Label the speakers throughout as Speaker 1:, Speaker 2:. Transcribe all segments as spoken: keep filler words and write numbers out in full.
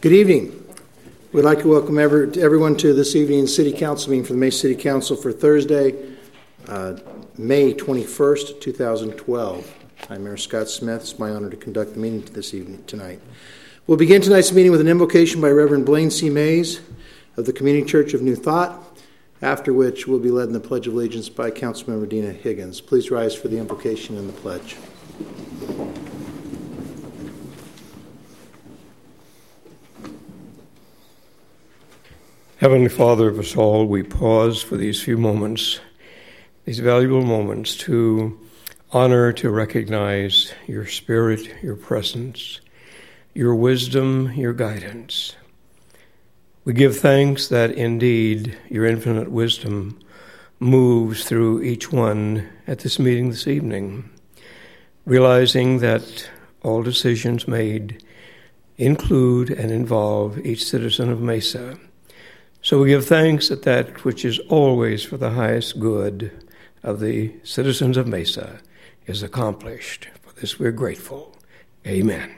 Speaker 1: Good evening. We'd like to welcome every, everyone to this evening's City Council meeting for the Mesa City Council for Thursday, uh, May twenty-first, twenty twelve. I'm Mayor Scott Smith. It's my honor to conduct the meeting this evening tonight. We'll begin tonight's meeting with an invocation by Reverend Blaine C. Mays of the Community Church of New Thought, after which we'll be led in the Pledge of Allegiance by Councilmember Dina Higgins. Please rise for the invocation and the pledge.
Speaker 2: Heavenly Father of us all, we pause for these few moments, these valuable moments, to honor, to recognize your spirit, your presence, your wisdom, your guidance. We give thanks that indeed your infinite wisdom moves through each one at this meeting this evening, realizing that all decisions made include and involve each citizen of Mesa. So we give thanks that that which is always for the highest good of the citizens of Mesa is accomplished. For this we're grateful. Amen.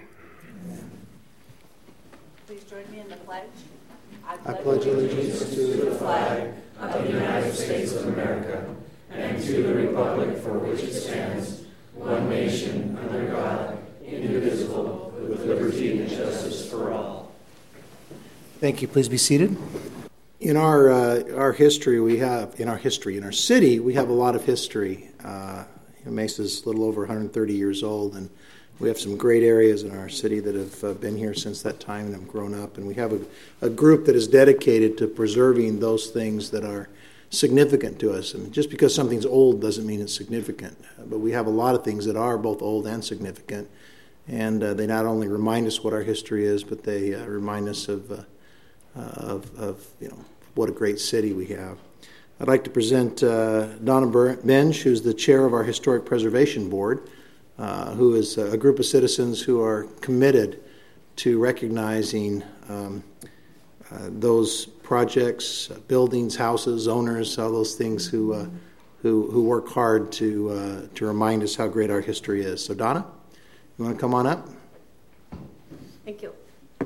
Speaker 3: Please join me in the pledge. I
Speaker 1: pledge, I pledge allegiance to the flag
Speaker 4: of the United States of America and to the republic for which it stands, one nation under God, indivisible, with liberty and justice for all.
Speaker 1: Thank you. Please be seated. In our uh, our history, we have in our history in our city, we have a lot of history. Uh, Mesa's a little over one hundred thirty years old, and we have some great areas in our city that have uh, been here since that time and have grown up. And we have a, a group that is dedicated to preserving those things that are significant to us. And just because something's old doesn't mean it's significant. But we have a lot of things that are both old and significant, and uh, they not only remind us what our history is, but they uh, remind us of. Uh, Uh, of, of you know what a great city we have. I'd like to present uh, Donna Bench, who's the chair of our Historic Preservation Board, uh, who is a group of citizens who are committed to recognizing um, uh, those projects, uh, buildings, houses, owners, all those things who uh, who who work hard to uh, to remind us how great our history is. So Donna, you want to come on up?
Speaker 3: Thank you.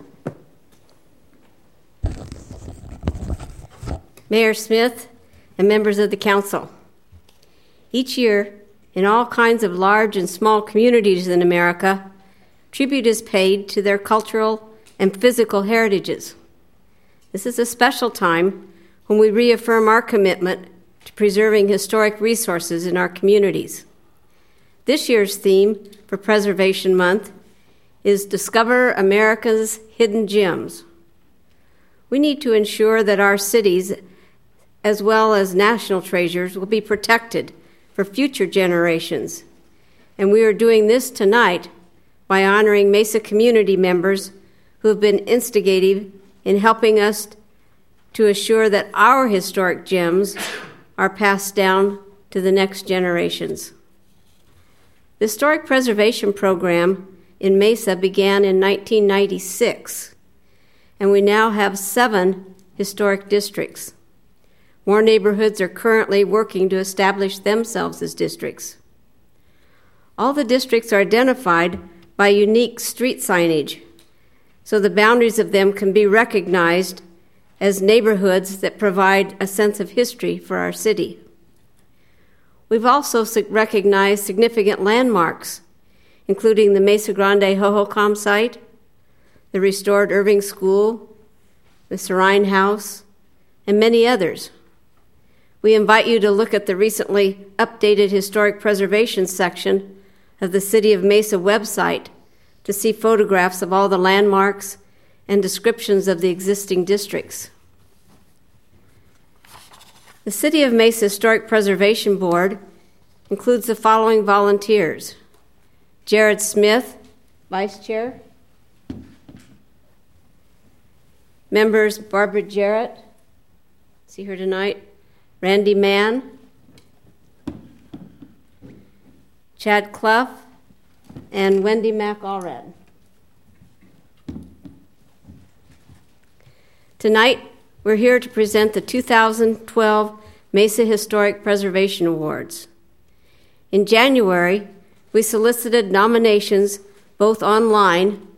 Speaker 3: Mayor Smith and members of the council. Each year, in all kinds of large and small communities in America, tribute is paid to their cultural and physical heritages. This is a special time when we reaffirm our commitment to preserving historic resources in our communities. This year's theme for Preservation Month is Discover America's Hidden Gems. We need to ensure that our cities, as well as national treasures, will be protected for future generations. And we are doing this tonight by honoring Mesa community members who have been instigative in helping us to assure that our historic gems are passed down to the next generations. The Historic Preservation Program in Mesa began in nineteen ninety-six, and we now have seven historic districts. More neighborhoods are currently working to establish themselves as districts. All the districts are identified by unique street signage, so the boundaries of them can be recognized as neighborhoods that provide a sense of history for our city. We've also recognized significant landmarks, including the Mesa Grande Hohokam site, the restored Irving School, the Serine House, and many others. We invite you to look at the recently updated historic preservation section of the City of Mesa website to see photographs of all the landmarks and descriptions of the existing districts. The City of Mesa Historic Preservation Board includes the following volunteers: Jared Smith, Vice Chair. Members Barbara Jarrett, see her tonight, Randy Mann, Chad Clough, and Wendy McAllred. Tonight, we're here to present the two thousand twelve Mesa Historic Preservation Awards. In January, we solicited nominations both online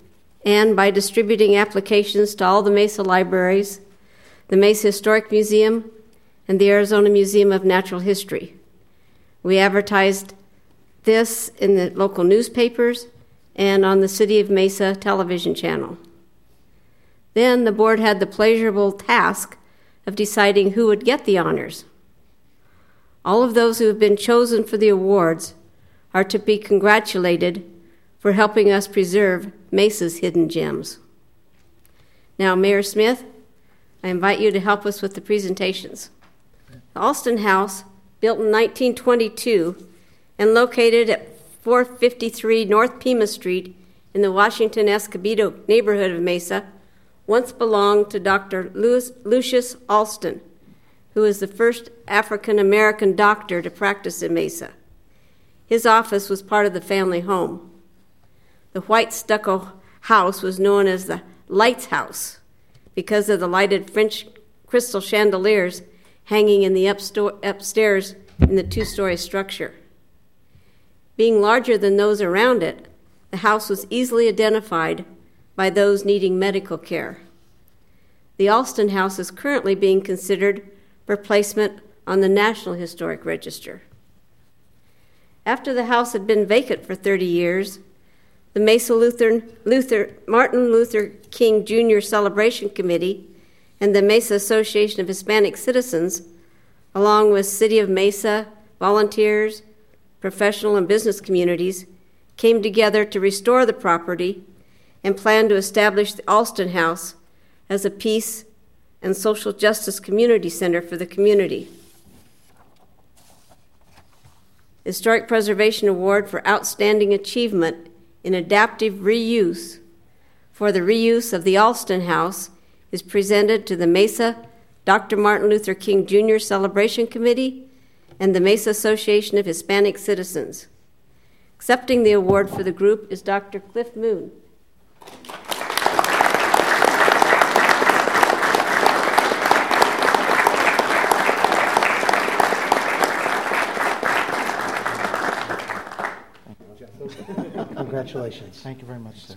Speaker 3: and by distributing applications to all the Mesa libraries, the Mesa Historic Museum, and the Arizona Museum of Natural History. We advertised this in the local newspapers and on the City of Mesa television channel. Then the board had the pleasurable task of deciding who would get the honors. All of those who have been chosen for the awards are to be congratulated for helping us preserve Mesa's hidden gems. Now, Mayor Smith, I invite you to help us with the presentations. The Alston House, built in nineteen twenty-two and located at four fifty-three North Pima Street in the Washington Escobedo neighborhood of Mesa, once belonged to Doctor Louis, Lucius Alston, who was the first African-American doctor to practice in Mesa. His office was part of the family home. The white stucco house was known as the Lights House because of the lighted French crystal chandeliers hanging in the upsto- upstairs in the two-story structure. Being larger than those around it, the house was easily identified by those needing medical care. The Alston House is currently being considered for placement on the National Historic Register. After the house had been vacant for thirty years, the Mesa Lutheran, Luther, Martin Luther King Junior Celebration Committee and the Mesa Association of Hispanic Citizens, along with City of Mesa volunteers, professional and business communities, came together to restore the property and plan to establish the Alston House as a peace and social justice community center for the community. Historic Preservation Award for Outstanding Achievement in Adaptive Reuse for the reuse of the Alston House is presented to the Mesa Doctor Martin Luther King Junior Celebration Committee and the Mesa Association of Hispanic Citizens. Accepting the award for the group is Doctor Cliff Moon.
Speaker 1: Congratulations.
Speaker 5: Thank you very much, sir.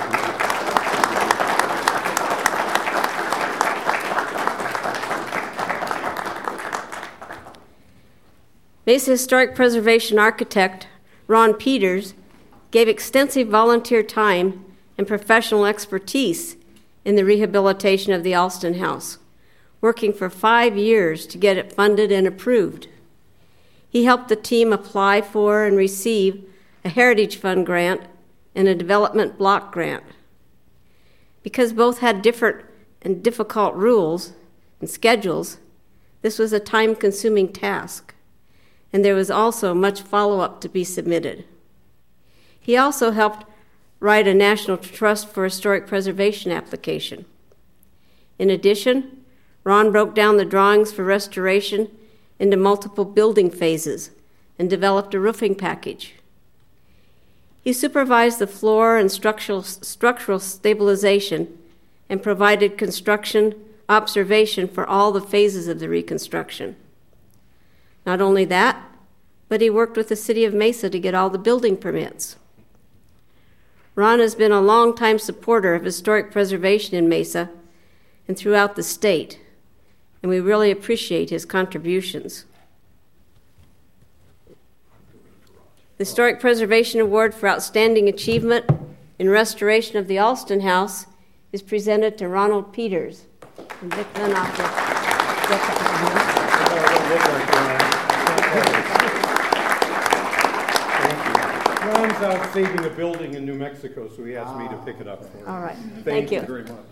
Speaker 3: Mesa Historic Preservation architect Ron Peters gave extensive volunteer time and professional expertise in the rehabilitation of the Alston House, working for five years to get it funded and approved. He helped the team apply for and receive a Heritage Fund grant and a Development Block grant. Because both had different and difficult rules and schedules, this was a time-consuming task, and there was also much follow-up to be submitted. He also helped write a National Trust for Historic Preservation application. In addition, Ron broke down the drawings for restoration into multiple building phases and developed a roofing package. He supervised the floor and structural, structural stabilization and provided construction observation for all the phases of the reconstruction. Not only that, but he worked with the City of Mesa to get all the building permits. Ron has been a longtime supporter of historic preservation in Mesa and throughout the state, and we really appreciate his contributions. The Historic Preservation Award for Outstanding Achievement in Restoration of the Alston House is presented to Ronald Peters. And Vic Lenoff will get
Speaker 6: that. Ron's out saving a building in New Mexico, so he asked me to pick it up for him.
Speaker 3: All right.
Speaker 6: Thank,
Speaker 3: Thank you.
Speaker 6: you very much.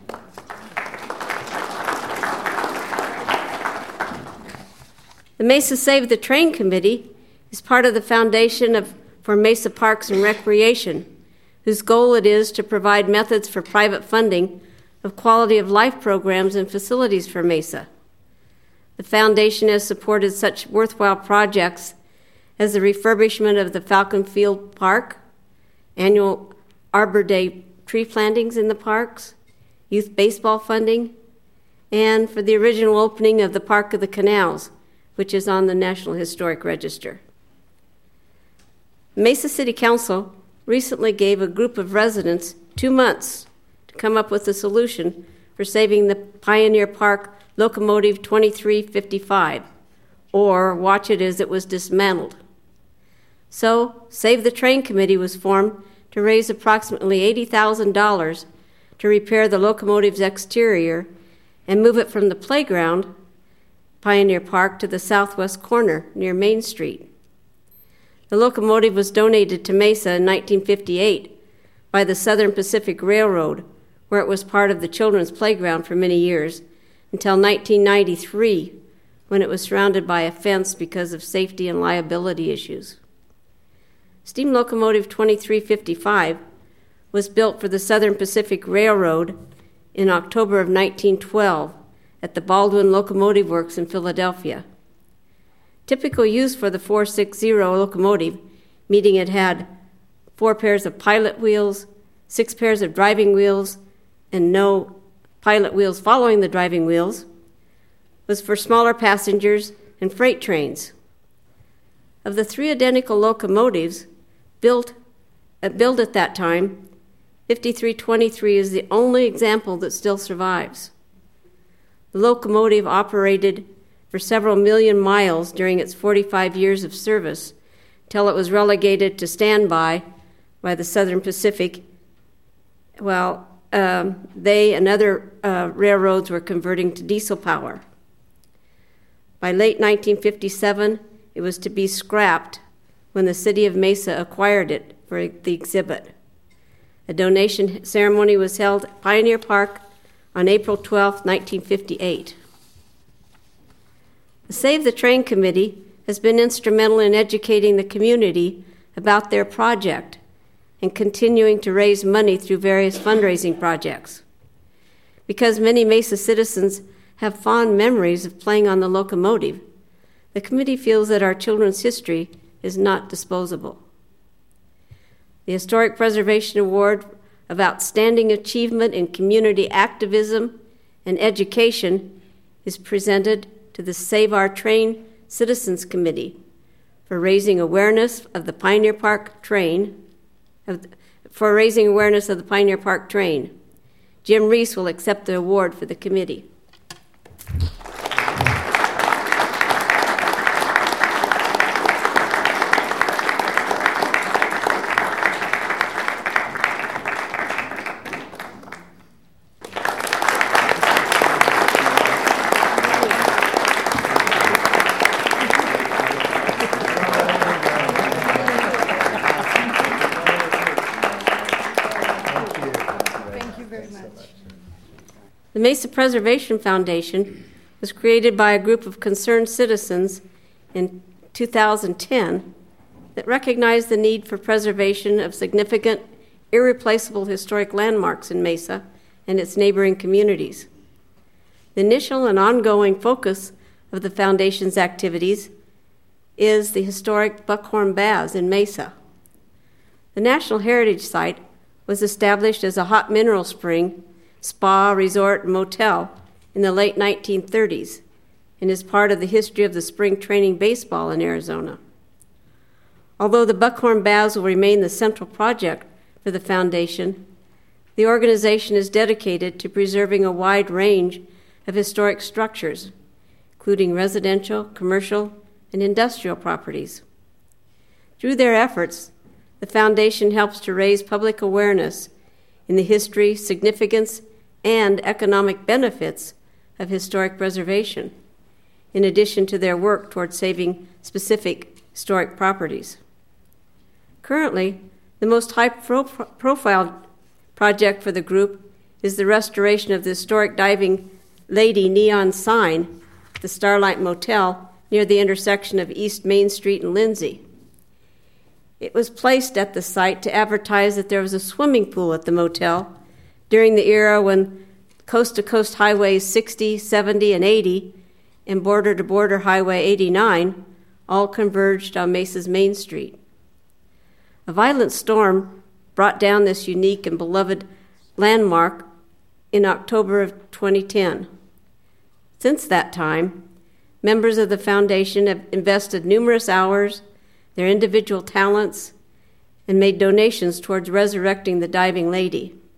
Speaker 3: The Mesa Save the Train Committee is part of the Foundation of, for Mesa Parks and Recreation, whose goal it is to provide methods for private funding of quality of life programs and facilities for Mesa. The foundation has supported such worthwhile projects as the refurbishment of the Falcon Field Park, annual Arbor Day tree plantings in the parks, youth baseball funding, and for the original opening of the Park of the Canals, which is on the National Historic Register. Mesa City Council recently gave a group of residents two months to come up with a solution for saving the Pioneer Park locomotive twenty-three fifty-five, or watch it as it was dismantled. So, Save the Train Committee was formed to raise approximately eighty thousand dollars to repair the locomotive's exterior and move it from the playground, Pioneer Park, to the southwest corner near Main Street. The locomotive was donated to Mesa in nineteen fifty-eight by the Southern Pacific Railroad, where it was part of the children's playground for many years, until nineteen ninety-three, when it was surrounded by a fence because of safety and liability issues. Steam locomotive twenty-three fifty-five was built for the Southern Pacific Railroad in October of nineteen twelve at the Baldwin Locomotive Works in Philadelphia. Typical use for the four sixty locomotive, meaning it had four pairs of pilot wheels, six pairs of driving wheels, and no pilot wheels following the driving wheels, was for smaller passengers and freight trains. Of the three identical locomotives built, uh, built at that time, fifty-three twenty-three is the only example that still survives. The locomotive operated for several million miles during its forty-five years of service, till it was relegated to standby by the Southern Pacific, while um, they and other uh, railroads were converting to diesel power. By late nineteen fifty-seven, it was to be scrapped when the city of Mesa acquired it for the exhibit. A donation ceremony was held at Pioneer Park on April twelfth, nineteen fifty-eight. The Save the Train Committee has been instrumental in educating the community about their project and continuing to raise money through various fundraising projects. Because many Mesa citizens have fond memories of playing on the locomotive, the committee feels that our children's history is not disposable. The Historic Preservation Award of Outstanding Achievement in Community Activism and Education is presented to the Save Our Train Citizens Committee for raising awareness of the Pioneer Park train, of, for raising awareness of the Pioneer Park train. Jim Reese will accept the award for the committee. The Mesa Preservation Foundation was created by a group of concerned citizens in two thousand ten that recognized the need for preservation of significant, irreplaceable historic landmarks in Mesa and its neighboring communities. The initial and ongoing focus of the Foundation's activities is the historic Buckhorn Baths in Mesa. The National Heritage Site was established as a hot mineral spring, spa, resort, and motel in the late nineteen thirties and is part of the history of the spring training baseball in Arizona. Although the Buckhorn Baths will remain the central project for the Foundation, the organization is dedicated to preserving a wide range of historic structures, including residential, commercial, and industrial properties. Through their efforts, the Foundation helps to raise public awareness in the history, significance, and economic benefits of historic preservation, in addition to their work towards saving specific historic properties. Currently, the most high-profile project for the group is the restoration of the historic Diving Lady neon sign at the Starlight Motel near the intersection of East Main Street and Lindsay. It was placed at the site to advertise that there was a swimming pool at the motel during the era when coast-to-coast highways sixty, seventy, and eighty and border-to-border highway eighty-nine all converged on Mesa's Main Street. A violent storm brought down this unique and beloved landmark in October of twenty ten. Since that time, members of the Foundation have invested numerous hours, their individual talents, and made donations towards resurrecting the Diving Lady.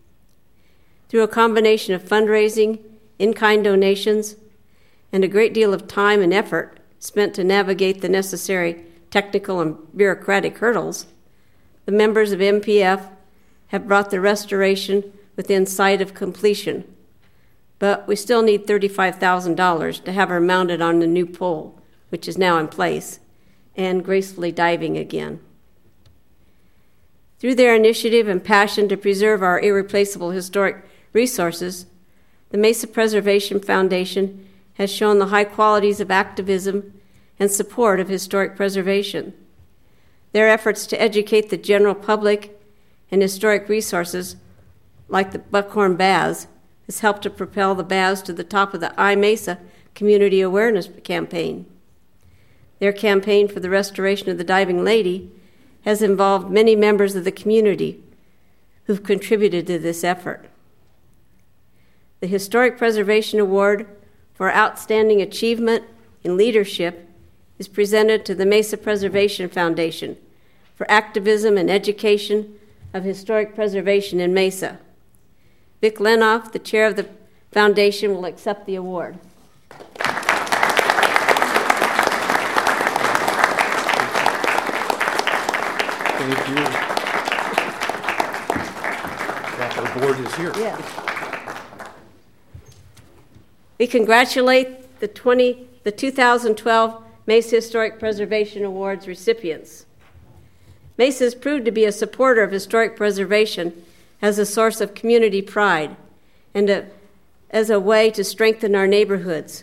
Speaker 3: through a combination of fundraising, in-kind donations, and a great deal of time and effort spent to navigate the necessary technical and bureaucratic hurdles, the members of M P F have brought the restoration within sight of completion. But we still need thirty-five thousand dollars to have her mounted on the new pole, which is now in place, and gracefully diving again. Through their initiative and passion to preserve our irreplaceable historic resources, the Mesa Preservation Foundation has shown the high qualities of activism and support of historic preservation. Their efforts to educate the general public and historic resources, like the Buckhorn Baths, has helped to propel the Baths to the top of the iMesa Community Awareness Campaign. Their campaign for the restoration of the Diving Lady has involved many members of the community who've contributed to this effort. The Historic Preservation Award for Outstanding Achievement in Leadership is presented to the Mesa Preservation Foundation for activism and education of historic preservation in Mesa. Vic Lenoff, the chair of the foundation, will accept the award.
Speaker 6: Thank you. That our board is here.
Speaker 3: Yes. We congratulate the, twenty, the two thousand twelve Mesa Historic Preservation Awards recipients. Mesa has proved to be a supporter of historic preservation as a source of community pride and a, as a way to strengthen our neighborhoods.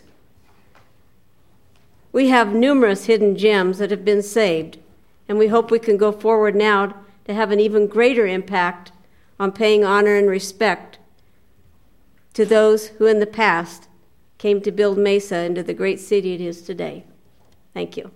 Speaker 3: We have numerous hidden gems that have been saved, and we hope we can go forward now to have an even greater impact on paying honor and respect to those who in the past came to build Mesa into the great city it is today. Thank you.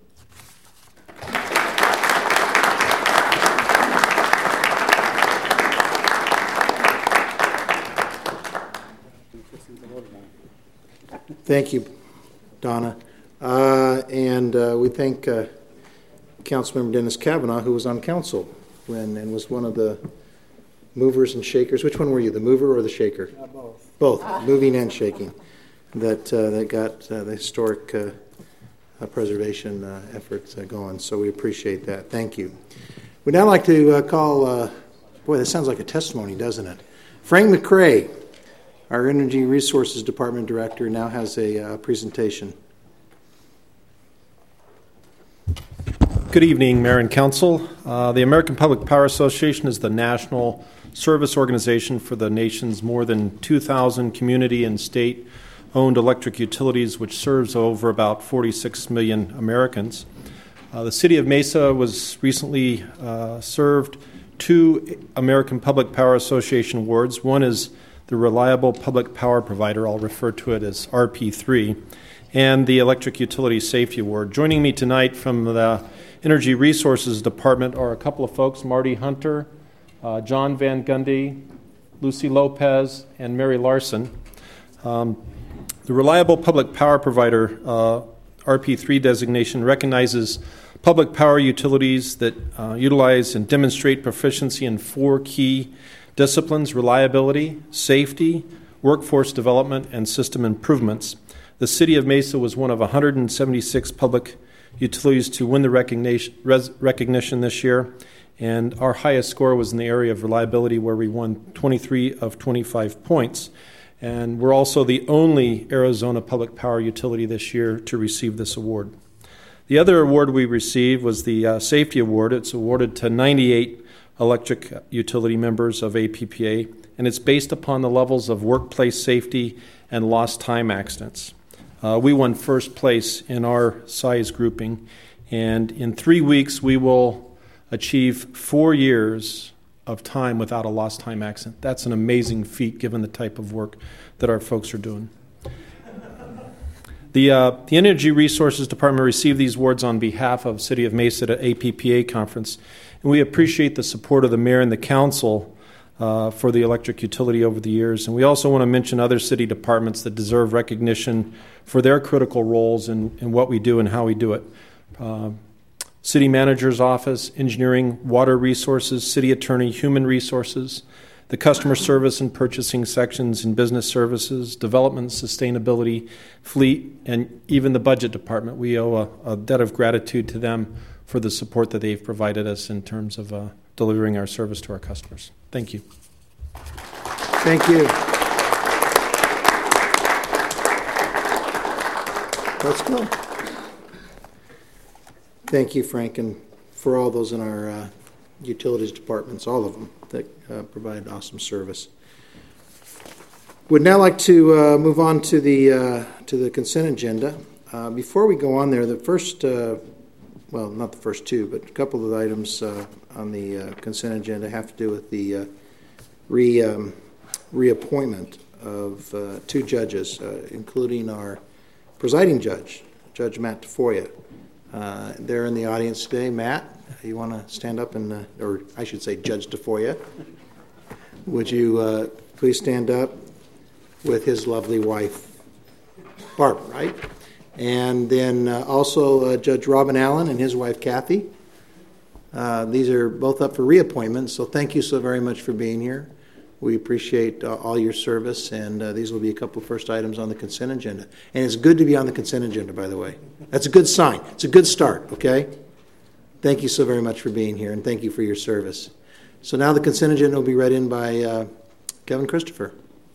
Speaker 1: Thank you, Donna. Uh, and uh, we thank uh, Councilmember Dennis Kavanaugh, who was on council when and was one of the movers and shakers. Which one were you, the mover or the shaker?
Speaker 5: Uh, both.
Speaker 1: Both, ah. moving and shaking, that uh, that got uh, the historic uh, uh, preservation uh, efforts uh, going. So we appreciate that. Thank you. We'd now like to uh, call, uh, boy, that sounds like a testimony, doesn't it? Frank McCray, our Energy Resources Department Director, now has a uh, presentation.
Speaker 7: Good evening, Mayor and Council. Uh, the American Public Power Association is the national service organization for the nation's more than two thousand community and state-owned electric utilities, which serves over about forty-six million Americans. Uh, the City of Mesa was recently uh, served two American Public Power Association awards. One is the Reliable Public Power Provider, I'll refer to it as R P three, and the Electric Utility Safety Award. Joining me tonight from the Energy Resources Department are a couple of folks, Marty Hunter, uh, John Van Gundy, Lucy Lopez, and Mary Larson. Um, the Reliable Public Power Provider, uh, R P three designation, recognizes public power utilities that uh, utilize and demonstrate proficiency in four key disciplines: reliability, safety, workforce development, and system improvements. The City of Mesa was one of one hundred seventy-six public utilities to win the recognition, res, recognition this year, and our highest score was in the area of reliability, where we won twenty-three of twenty-five points. And we're also the only Arizona public power utility this year to receive this award. The other award we received was the uh, Safety Award. It's awarded to ninety-eight electric utility members of A P P A, and it's based upon the levels of workplace safety and lost time accidents. Uh, we won first place in our size grouping, and in three weeks we will achieve four years of time without a lost time accident. That's an amazing feat given the type of work that our folks are doing. The, uh, the Energy Resources Department received these awards on behalf of City of Mesa at A P P A conference, and we appreciate the support of the mayor and the council uh, for the electric utility over the years. And we also want to mention other city departments that deserve recognition for their critical roles in, in what we do and how we do it. Uh, City Manager's Office, Engineering, Water Resources, City Attorney, Human Resources, the customer service and purchasing sections in business services, development, sustainability, fleet, and even the budget department. We owe a, a debt of gratitude to them for the support that they've provided us in terms of uh, delivering our service to our customers. Thank you.
Speaker 1: Thank you. Let's go. Thank you, Frank, and for all those in our uh, utilities departments, all of them, that uh, provide awesome service. Would now like to uh, move on to the uh, to the consent agenda. Uh, before we go on there, the first, uh, well, not the first two, but a couple of the items uh, on the uh, consent agenda have to do with the uh, re um, reappointment of uh, two judges, uh, including our presiding judge, Judge Matt Tafoya. Uh, they're in the audience today. Matt, you want to stand up and, uh, or I should say Judge Tafoya, would you uh, please stand up with his lovely wife, Barbara, right? And then uh, also uh, Judge Robin Allen and his wife, Kathy. Uh, these are both up for reappointment, so thank you so very much for being here. We appreciate uh, all your service, and uh, these will be a couple of first items on the consent agenda. And it's good to be on the consent agenda, by the way. That's a good sign. It's a good start, okay? Thank you so very much for being here, and thank you for your service. So now the consent agenda will be read in by uh, Kevin Christopher.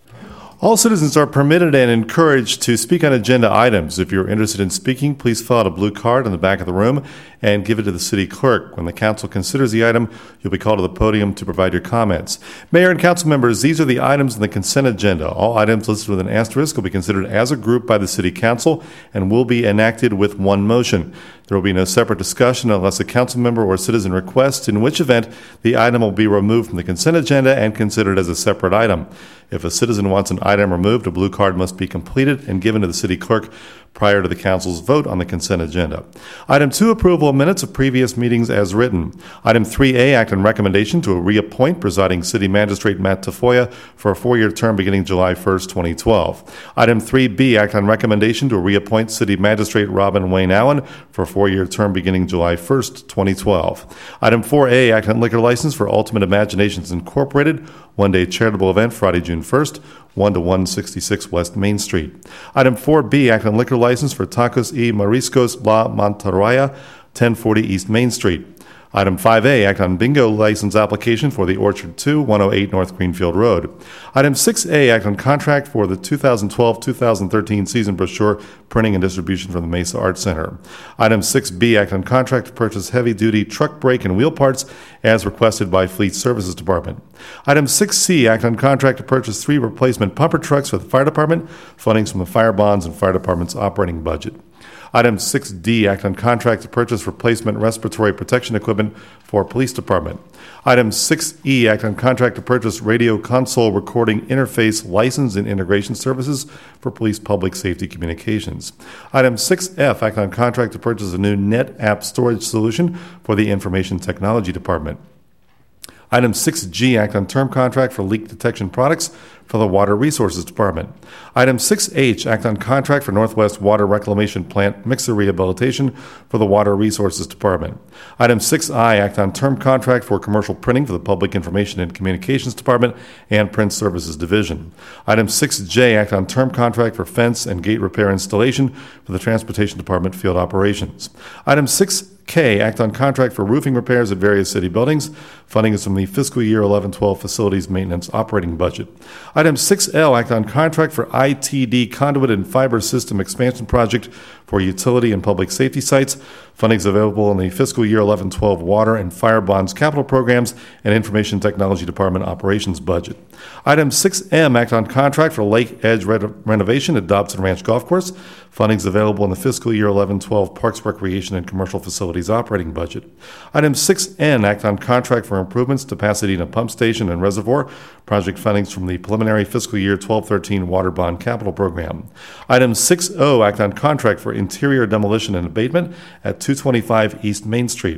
Speaker 5: All citizens are permitted and encouraged to speak on agenda items. If you're interested in speaking, please fill out a blue card in the back of the room and give it to the city clerk. When the council considers the item, you'll be called to the podium to provide your comments. Mayor and council members, these are the items in the consent agenda. All items listed with an asterisk will be considered as a group by the city council and will be enacted with one motion. There will be no separate discussion unless a council member or citizen requests, in which event the item will be removed from the consent agenda and considered as a separate item. If a citizen wants an item removed, a blue card must be completed and given to the city clerk prior to the council's vote on the consent agenda. Item two, approval of minutes of previous meetings as written. Item three A, act on recommendation to reappoint presiding city magistrate Matt Tafoya for a four-year term beginning July first, twenty twelve. Item three B, act on recommendation to reappoint city magistrate Robin Wayne Allen for a four-year term beginning July first, twenty twelve. Item four A, act on liquor license for Ultimate Imaginations Incorporated, one-day charitable event Friday, June first, one to one sixty-six West Main Street. Item four B, act on liquor license for Tacos y Mariscos La Monterraya, ten forty East Main Street. Item five A, act on bingo license application for the Orchard two, one oh eight North Greenfield Road. Item six A, act on contract for the two thousand twelve two thousand thirteen season brochure printing and distribution from the Mesa Arts Center. Item six B, act on contract to purchase heavy-duty truck brake and wheel parts as requested by Fleet Services Department. Item six C, act on contract to purchase three replacement pumper trucks for the fire department, fundings from the fire bonds and fire department's operating budget. Item six D, act on contract to purchase replacement respiratory protection equipment for police department. Item six E, act on contract to purchase radio console recording interface license and integration services for police public safety communications. Item six F, act on contract to purchase a new net app storage solution for the information technology department. Item six G, act on term contract for leak detection products for the Water Resources Department. Item six H, act on contract for Northwest Water Reclamation Plant mixer rehabilitation for the Water Resources Department. Item six I, act on term contract for commercial printing for the Public Information and Communications Department and Print Services Division. Item six J, act on term contract for fence and gate repair installation for the Transportation Department Field Operations. Item six K, act on contract for roofing repairs at various city buildings. Funding is from the fiscal year eleven twelve facilities maintenance operating budget. Item six L, act on contract for I T D conduit and fiber system expansion project for utility and public safety sites. Funding is available in the fiscal year eleven twelve water and fire bonds capital programs and information technology department operations budget. Item six M, act on contract for Lake Edge re- renovation at Dobson Ranch Golf Course. Funding is available in the fiscal year eleven twelve Parks, Recreation, and Commercial Facilities operating budget. Item six N, act on contract for improvements to Pasadena Pump Station and Reservoir. Project fundings from the preliminary fiscal year twelve thirteen Water Bond Capital Program. Item six O, act on contract for interior demolition and abatement at two twenty-five East Main Street.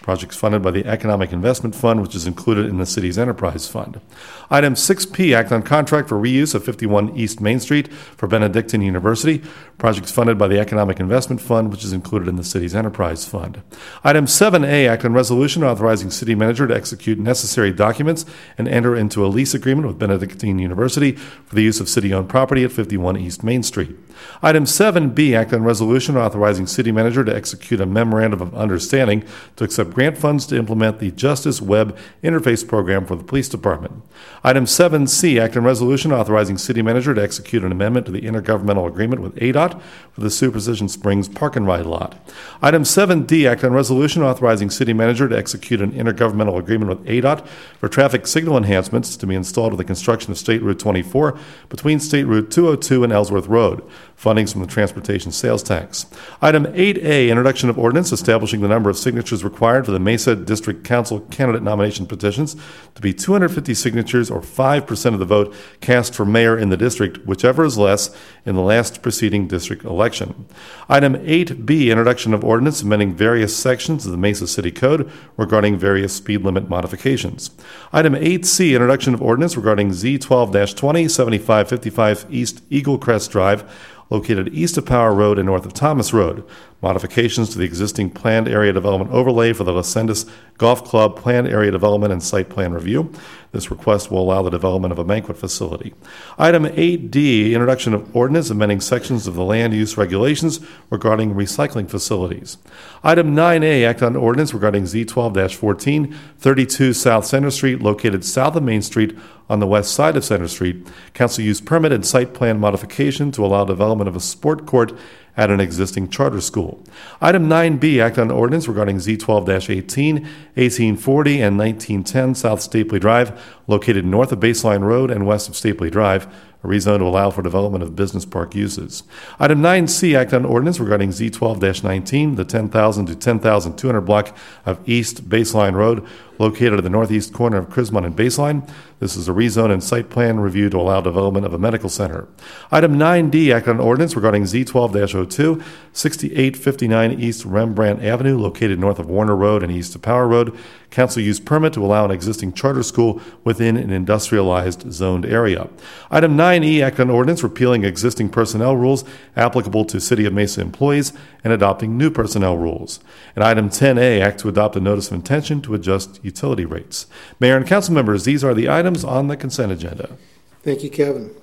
Speaker 5: Projects funded by the Economic Investment Fund, which is included in the city's enterprise fund. Item six P, act on contract for reuse of fifty-one East Main Street for Benedictine University. Projects funded by the Economic Investment Fund, which is included in the city's enterprise fund. Item seven A, act on resolution authorizing city manager to execute necessary documents and enter into a lease agreement with Benedictine University for the use of city-owned property at fifty-one East Main Street. Item seven B, act on resolution authorizing city manager to execute a memorandum of understanding to accept grant funds to implement the Justice Web Interface program for the police department. Item seven C, act on resolution authorizing city manager to execute an amendment to the intergovernmental agreement with A D O T for the Superstition Springs Park and Ride lot. Item seven D, act on resolution authorizing city manager to execute an intergovernmental agreement with A D O T for traffic signal enhancements to be installed with the construction of State Route twenty-four between State Route two oh two and Ellsworth Road. Fundings from the transportation sales tax. Item eight A, introduction of ordinance establishing the number of signatures required for the Mesa District Council candidate nomination petitions to be two hundred fifty signatures or five percent of the vote cast for mayor in the district, whichever is less in the last preceding district election. Item eight B, introduction of ordinance amending various sections of the Mesa City Code regarding various speed limit modifications. Item eight C, introduction of ordinance regarding Z twelve twenty, seventy-five fifty-five East Eagle Crest Drive, located east of Power Road and north of Thomas Road. Modifications to the existing planned area development overlay for the Las Sendas Golf Club planned area development and site plan review. This request will allow the development of a banquet facility. Item eight D, introduction of ordinance amending sections of the land use regulations regarding recycling facilities. Item nine A, act on ordinance regarding Z twelve fourteen, thirty-two South Center Street, located south of Main Street on the west side of Center Street. Council use permit and site plan modification to allow development of a sport court at an existing charter school. Item nine B, act on ordinance regarding Z twelve eighteen, eighteen forty, and nineteen ten South Stapley Drive, located north of Baseline Road and west of Stapley Drive, a rezone to allow for development of business park uses. Item nine C, act on ordinance regarding Z twelve nineteen, the ten thousand to ten thousand two hundred block of East Baseline Road, located at the northeast corner of Crismon and Baseline. This is a rezone and site plan review to allow development of a medical center. Item nine D, act on ordinance regarding Z twelve oh two, sixty-eight fifty-nine East Rembrandt Avenue, located north of Warner Road and east of Power Road. Council use permit to allow an existing charter school within an industrialized zoned area. Item nine E, act on ordinance repealing existing personnel rules applicable to City of Mesa employees and adopting new personnel rules. And item ten A, act to adopt a notice of intention to adjust utility rates. Mayor and council members, these are the items on the consent agenda.
Speaker 1: Thank you, Kevin.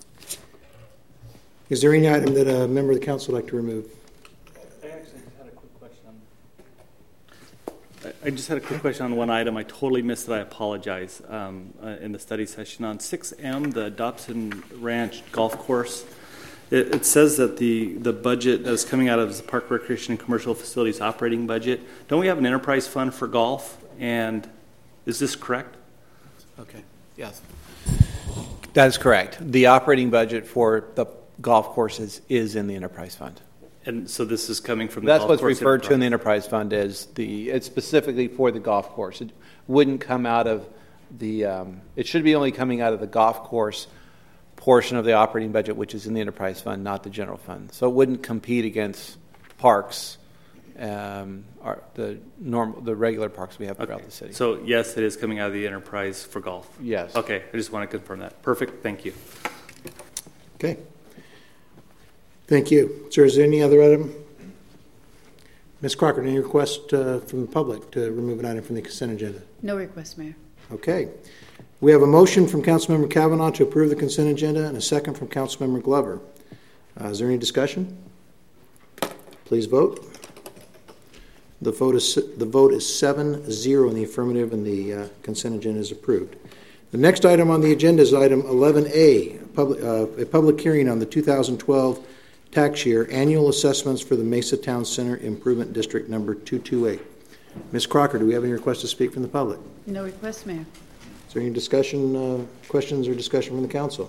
Speaker 1: Is there any item that a member of the council would like to remove?
Speaker 8: I actually had a quick question on. I just had a quick question on one item. I totally missed it. I apologize. Um, uh, in the study session on six M, the Dobson Ranch Golf Course, it, it says that the the budget that is coming out of the Park Recreation and Commercial Facilities operating budget. Don't we have an enterprise fund for golf? And is this correct?
Speaker 9: Okay. Yes. That is correct. The operating budget for the golf courses is in the enterprise fund.
Speaker 8: And so this is coming from the
Speaker 9: That's
Speaker 8: golf
Speaker 9: what's
Speaker 8: course
Speaker 9: referred
Speaker 8: enterprise.
Speaker 9: to in the enterprise fund as the, it's specifically for the golf course. It wouldn't come out of the, um, it should be only coming out of the golf course portion of the operating budget, which is in the enterprise fund, not the general fund. So it wouldn't compete against parks, um, our, the normal, the regular parks we have throughout
Speaker 8: Okay.
Speaker 9: the city.
Speaker 8: So yes, it is coming out of the enterprise for golf.
Speaker 9: Yes.
Speaker 8: Okay, I just want to confirm that. Perfect. Thank you.
Speaker 1: Okay. Thank you. Sir, is there any other item? Miz Crocker, any request uh, from the public to remove an item from the consent agenda?
Speaker 10: No request, Mayor.
Speaker 1: Okay. We have a motion from Councilmember Kavanaugh to approve the consent agenda and a second from Councilmember Glover. Uh, is there any discussion? Please vote. The vote is the vote is seven zero in the affirmative, and the uh, consent agenda is approved. The next item on the agenda is item eleven A, a public, uh, a public hearing on the two thousand twelve tax year annual assessments for the Mesa Town Center Improvement District number two two eight. Miz Crocker, do we have any requests to speak from the public?
Speaker 10: No request, Mayor.
Speaker 1: Is there any discussion, uh, questions or discussion from the council?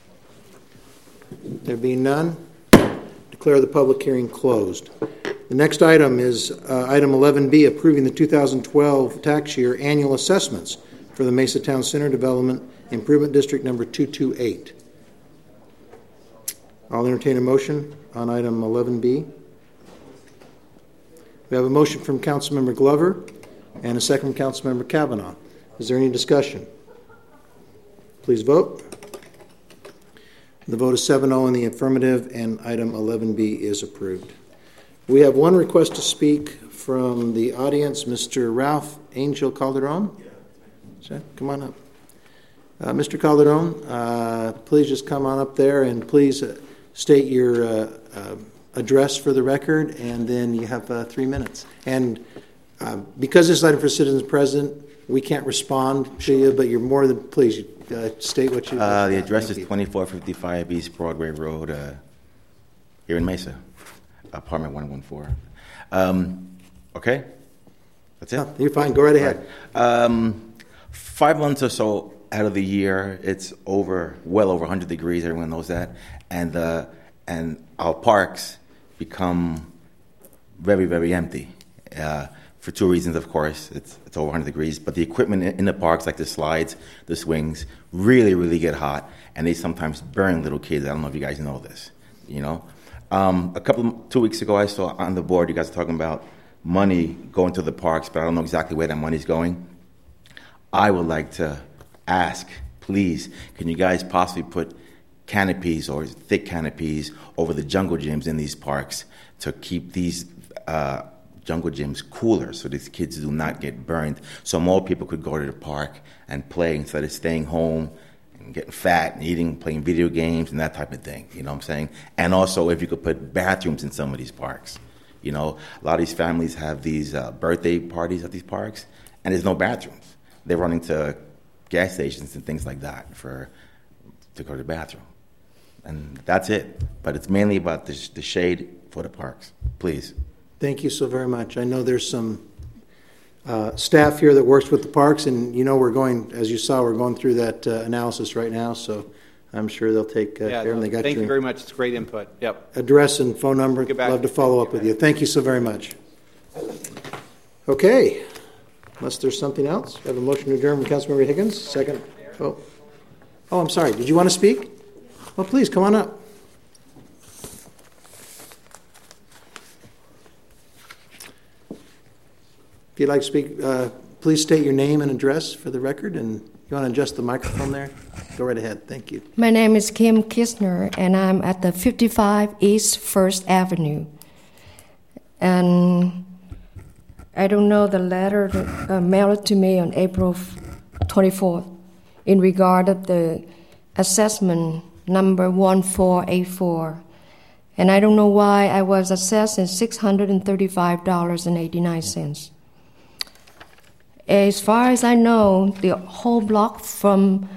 Speaker 1: There being none, declare the public hearing closed. The next item is uh, item eleven B, approving the two thousand twelve tax year annual assessments for the Mesa Town Center Development Improvement District number two two eight. I'll entertain a motion on item eleven B. We have a motion from Councilmember Glover and a second from Councilmember Kavanaugh. Is there any discussion? Please vote. The vote is seven oh in the affirmative, and item eleven B is approved. We have one request to speak from the audience, Mister Ralph Angel Calderon. Sir, come on up. Uh, Mister Calderon, uh, please just come on up there and please uh, state your uh, uh, address for the record, and then you have uh, three minutes. And uh, because this is item for citizens present, we can't respond to you, but you're more than please uh, state what you.
Speaker 11: Uh, the address is twenty-four fifty-five East Broadway Road, uh, here in Mesa, apartment one one four. Um, okay, that's it.
Speaker 1: No, you're fine. Go right ahead.
Speaker 11: Right. Um, five months or so out of the year, it's over, well over one hundred degrees. Everyone knows that, and uh, and our parks become very, very empty. Uh, For two reasons, of course. It's it's over one hundred degrees, but the equipment in the parks, like the slides, the swings, really, really get hot, and they sometimes burn little kids. I don't know if you guys know this, you know. Um, a couple, of, two weeks ago, I saw on the board you guys are talking about money going to the parks, but I don't know exactly where that money's going. I would like to ask, please, can you guys possibly put canopies or thick canopies over the jungle gyms in these parks to keep these uh, jungle gyms cooler so these kids do not get burned, so more people could go to the park and play instead of staying home and getting fat and eating, playing video games and that type of thing, you know what I'm saying? And also if you could put bathrooms in some of these parks. You know, a lot of these families have these uh, birthday parties at these parks, and there's no bathrooms. They're running to gas stations and things like that for to go to the bathroom. And that's it. But it's mainly about the, the shade for the parks. Please.
Speaker 1: Thank you so very much. I know there's some uh, staff here that works with the parks, and you know we're going, as you saw, we're going through that uh, analysis right now, so I'm sure they'll take uh,
Speaker 9: yeah,
Speaker 1: care of it.
Speaker 9: No, thank you very much. It's great input. Yep.
Speaker 1: Address and phone number. Love to follow up with you. Thank you so very much. Okay. Unless there's something else. I have a motion to adjourn from Councilmember Higgins. Second. Oh. Oh, I'm sorry. Did you want to speak? Well, please, come on up. If you'd like to speak, uh, please state your name and address for the record, and you want to adjust the microphone there? Go right ahead. Thank you.
Speaker 12: My name is Kim Kistner, and I'm at the fifty-five East First Avenue. And I don't know the letter that, uh, mailed to me on April twenty-fourth in regard of the assessment number one four eight four. And I don't know why I was assessed at six hundred thirty-five dollars and eighty-nine cents. As far as I know, the whole block from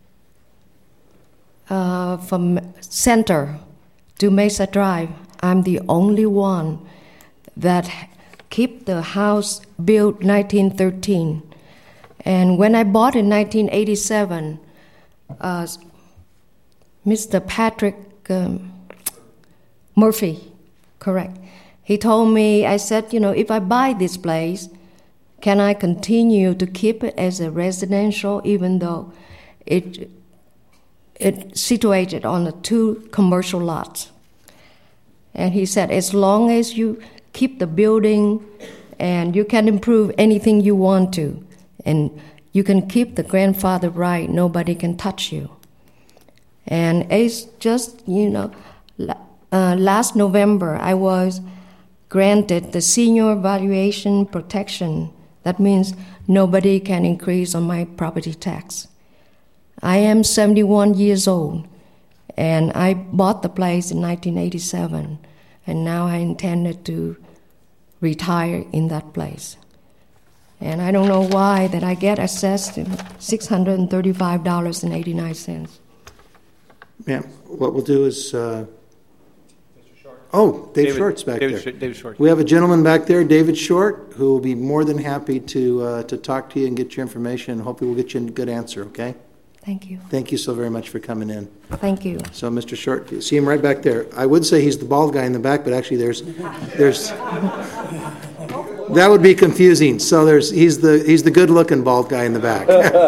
Speaker 12: uh, from Center to Mesa Drive, I'm the only one that keep the house built nineteen thirteen. And when I bought in nineteen eighty-seven, uh, Mister Patrick um, Murphy, correct, he told me, I said, you know, if I buy this place, can I continue to keep it as a residential even though it it's situated on the two commercial lots? And he said, as long as you keep the building and you can improve anything you want to, and you can keep the grandfather right, nobody can touch you. And it's just, you know, uh, last November I was granted the senior valuation protection. That means nobody can increase on my property tax. I am seventy-one years old, and I bought the place in nineteen eighty-seven, and now I intended to retire in that place. And I don't know why that I get assessed six hundred thirty-five dollars and eighty-nine cents.
Speaker 1: Ma'am, what we'll do is... Uh, Oh, Dave
Speaker 9: David,
Speaker 1: Short's back
Speaker 9: David,
Speaker 1: there.
Speaker 9: David Short.
Speaker 1: We have a gentleman back there, David Short, who will be more than happy to uh, to talk to you and get your information. Hopefully we'll get you a good answer, okay?
Speaker 12: Thank you.
Speaker 1: Thank you so very much for coming in.
Speaker 12: Thank you.
Speaker 1: So, Mister Short, you see him right back there. I would say he's the bald guy in the back, but actually there's... there's that would be confusing. So there's he's the he's the good-looking bald guy in the back.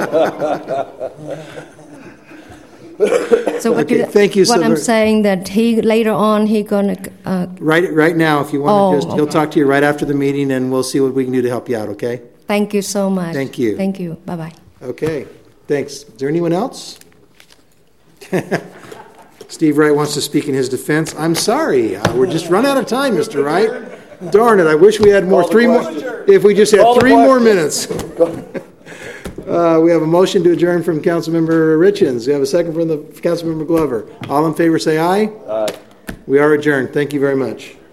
Speaker 12: So what,
Speaker 1: okay,
Speaker 12: you,
Speaker 1: thank you
Speaker 12: what
Speaker 1: so
Speaker 12: I'm
Speaker 1: very,
Speaker 12: saying that he later on he gonna uh,
Speaker 1: right right now if you want
Speaker 12: oh,
Speaker 1: to just he'll
Speaker 12: okay.
Speaker 1: talk to you right after the meeting and we'll see what we can do to help you out. Okay.
Speaker 12: Thank you so much.
Speaker 1: Thank you.
Speaker 12: Thank you. Bye-bye.
Speaker 1: Okay, thanks. Is there anyone else? Steve Wright wants to speak in his defense. I'm sorry. Uh, we're just run out of time, Mister Wright. Darn it, I wish we had more. Three more. If we just had three more minutes. Uh, we have a motion to adjourn from Councilmember Richins. We have a second from the Councilmember Glover. All in favor say aye. Aye. We are adjourned. Thank you very much.